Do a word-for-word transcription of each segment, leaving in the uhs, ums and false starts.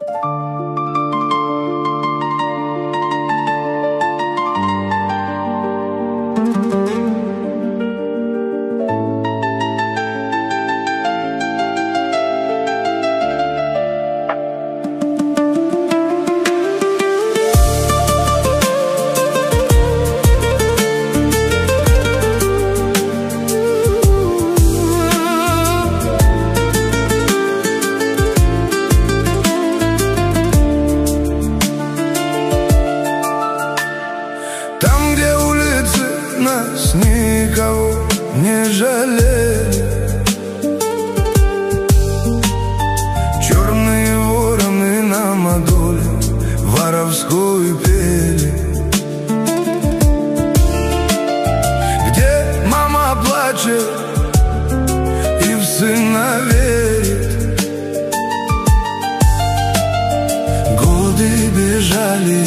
Нас никого не жалели, черные вороны на модуле воровскую пели. Где мама плачет и в сына верит. Годы бежали,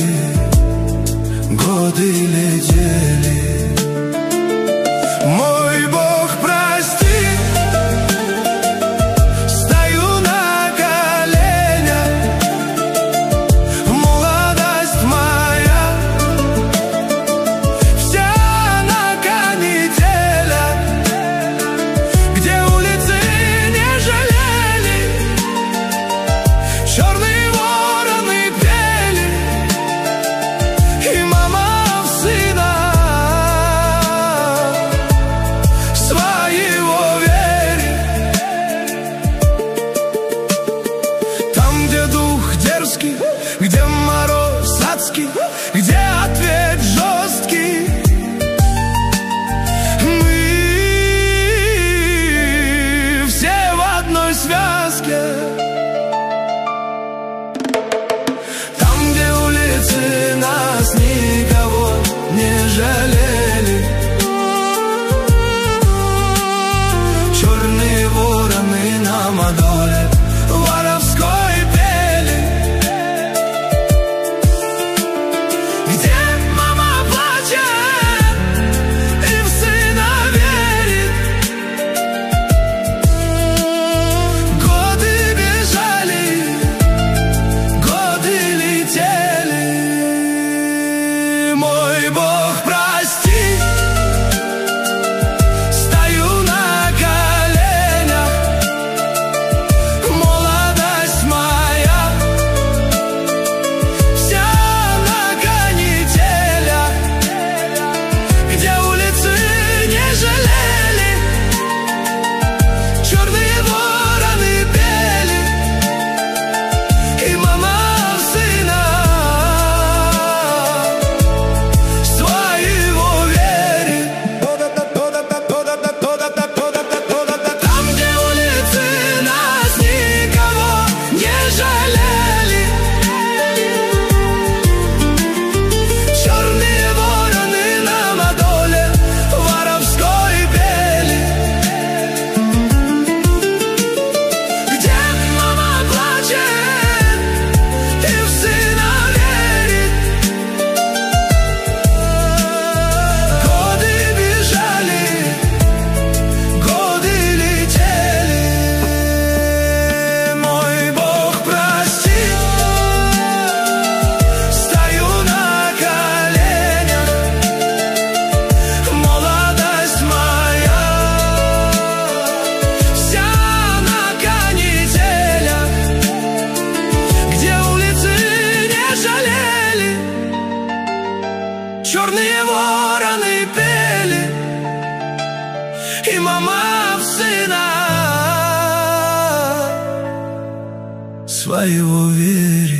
годы летели. Мой Бог, прости, стою на коленях, молодость моя вся на канителях, где улицы не жалели, черные вороны пели, и мама в сына где мороз адский, где ответ жесткий. Мы все в одной связке. Там, где улицы нас никого не жалели, черные вороны на модуле воровской пели. Черные вороны пели, и мама в сына своего верит.